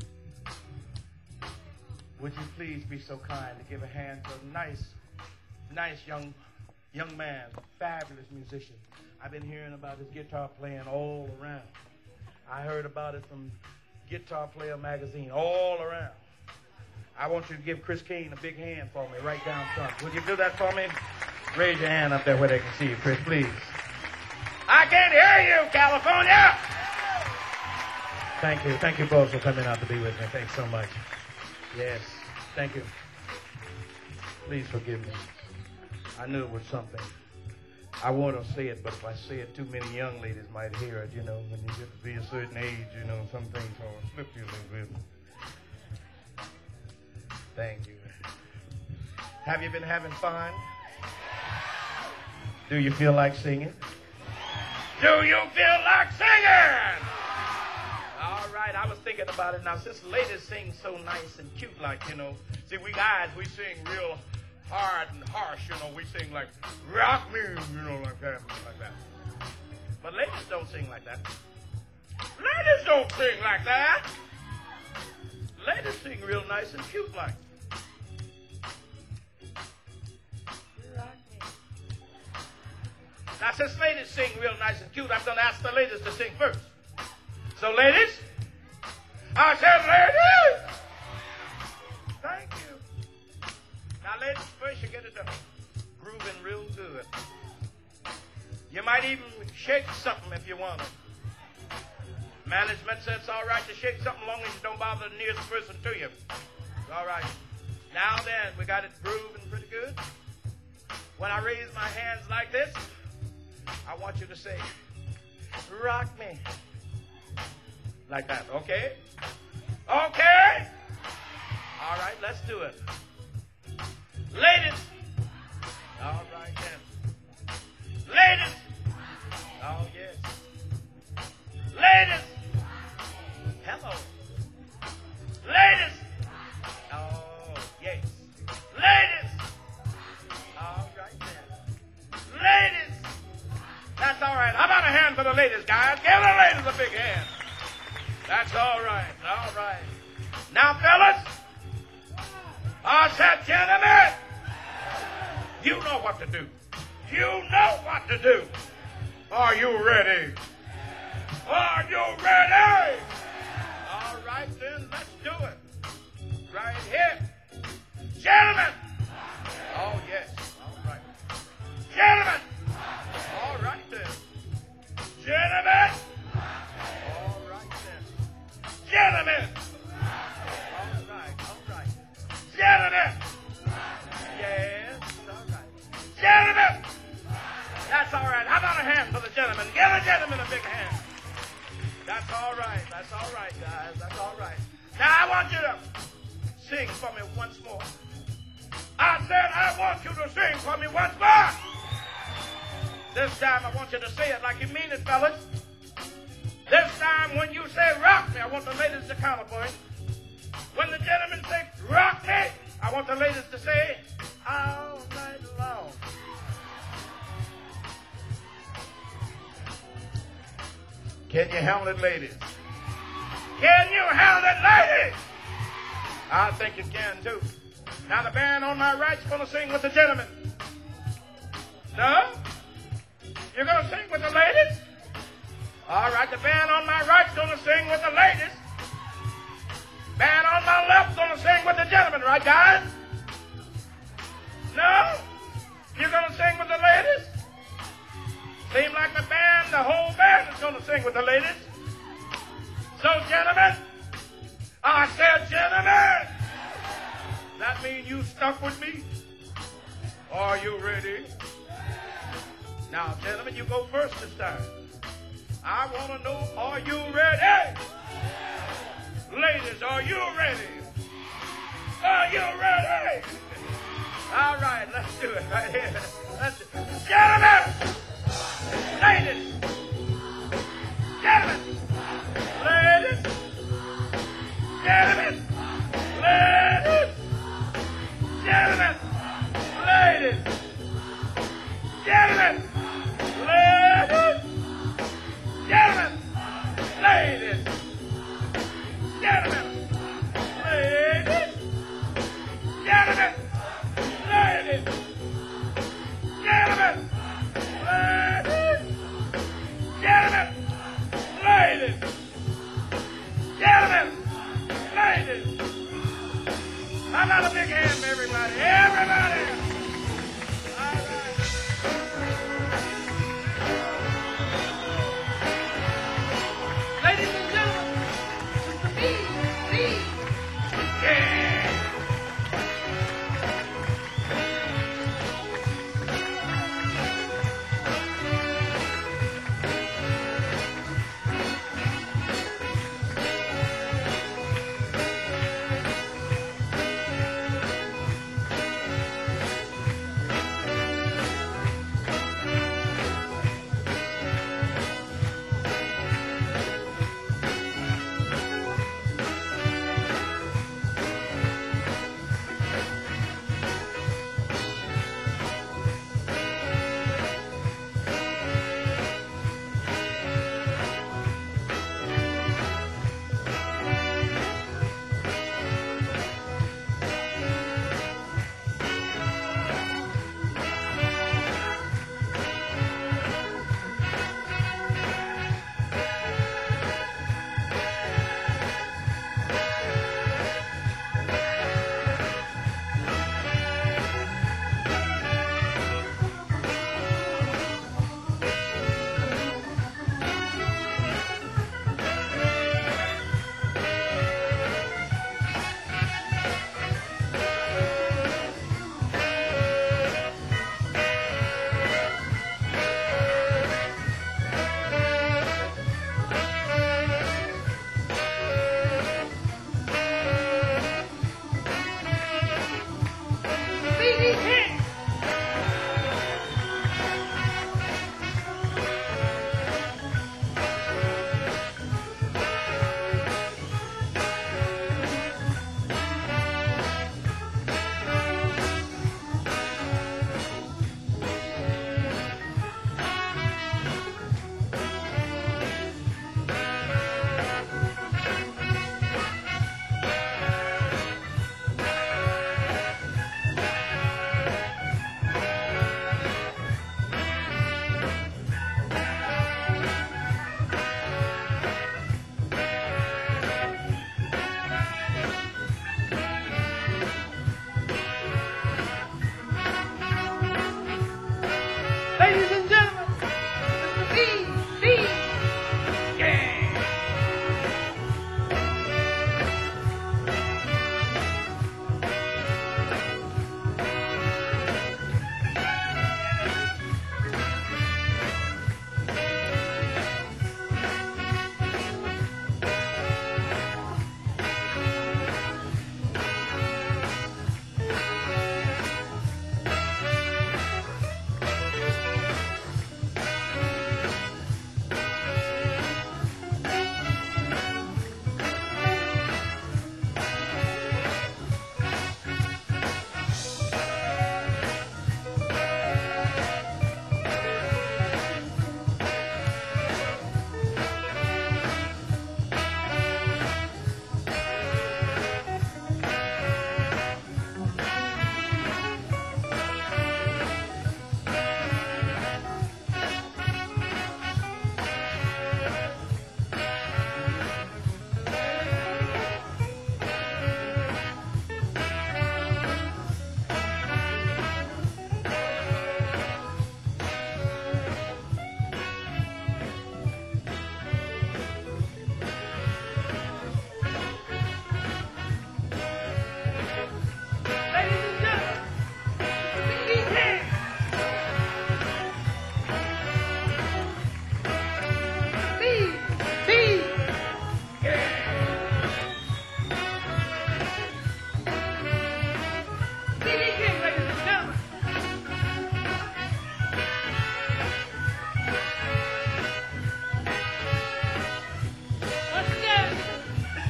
would you please be so kind to give a hand to a nice, nice young, young man, fabulous musician. I've been hearing about his guitar playing all around. I heard about it from Guitar Player magazine, all around. I want you to give Chris Kane a big hand for me right down front. Would you do that for me? Raise your hand up there where they can see you, Chris, please. I can't hear you, California! Thank you. Thank you both for coming out to be with me. Thanks so much. Yes. Thank you. Please forgive me. I knew it was something. I want to say it, but if I say it, too many young ladies might hear it. You know, when you get to be a certain age, you know, some things will slip you a little bit. Thank you. Have you been having fun? Do you feel like singing? Do you feel like singing? All right, I was thinking about it. Now, since ladies sing so nice and cute, like, you know, see, we guys, we sing real hard and harsh, you know, we sing like, rock me, you know, like that, like that. But ladies don't sing like that. Ladies don't sing like that. Ladies sing real nice and cute like. Rock me. Now, since ladies sing real nice and cute, I'm going to ask the ladies to sing first. So, ladies, I said, ladies, thank you. Now, ladies, first you get it grooving real good. You might even shake something if you want to. Management says it's all right to shake something as long as you don't bother the nearest person to you. All right. Now then, we got it grooving pretty good. When I raise my hands like this, I want you to say, rock me. Like that, okay? Okay? All right, let's do it. Ladies. All right, then. Ladies. Oh, yes. Ladies. Hello. Ladies. Oh, yes. Ladies. All right, then. Ladies. That's all right. How about a hand for the ladies, guys? Give the ladies a big hand. That's all right. All right. Now, fellas, I said, gentlemen, you know what to do. You know what to do. Are you ready? Are you ready? All right, then, let's do it. Right here. Gentlemen. Oh, yes. All right. Gentlemen. All right, then. Gentlemen. All right, then. Gentlemen. All right, all right. Gentlemen. Yes, all right. Gentlemen. That's all right. How about a hand for the gentleman? Give the gentleman a big hand. That's all right. That's all right, guys. That's all right. Now, I want you to sing for me once more. I said I want you to sing for me once more. This time, I want you to say it like you mean it, fellas. This time, when you say rock me, I want the ladies to counterpoint. When the gentlemen say rock me, I want the ladies to say all night long. Can you handle it, ladies? Can you handle it, ladies? I think you can, too. Now, the band on my right's going to sing with the gentlemen. No? You're going to sing with the ladies? All right, the band on my right's going to sing with the ladies. Band on my left's going to sing with the gentlemen, right, guys? No? You're going to sing with the ladies? Seems like the band, the whole band is going to sing with the ladies. So, gentlemen, I said, gentlemen, that mean you stuck with me? Are you ready? Now, gentlemen, you go first this time. I want to know, are you ready? Ladies, are you ready? Are you ready? All right, let's do it right here. Let's do it. Gentlemen, ladies, gentlemen, ladies, gentlemen, ladies, gentlemen, ladies, gentlemen, ladies, gentlemen, ladies, gentlemen, ladies, gentlemen, ladies, gentlemen, ladies,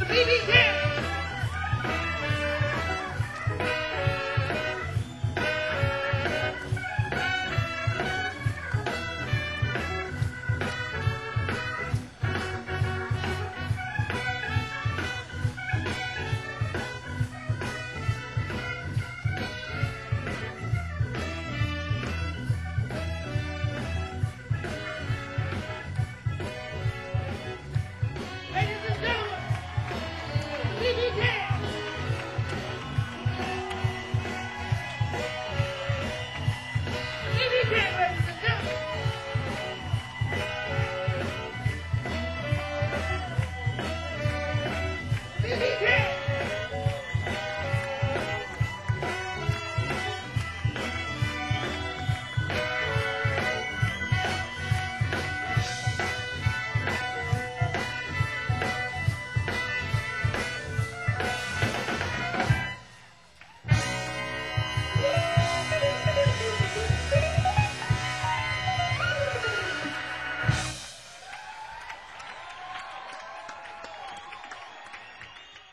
baby, yeah.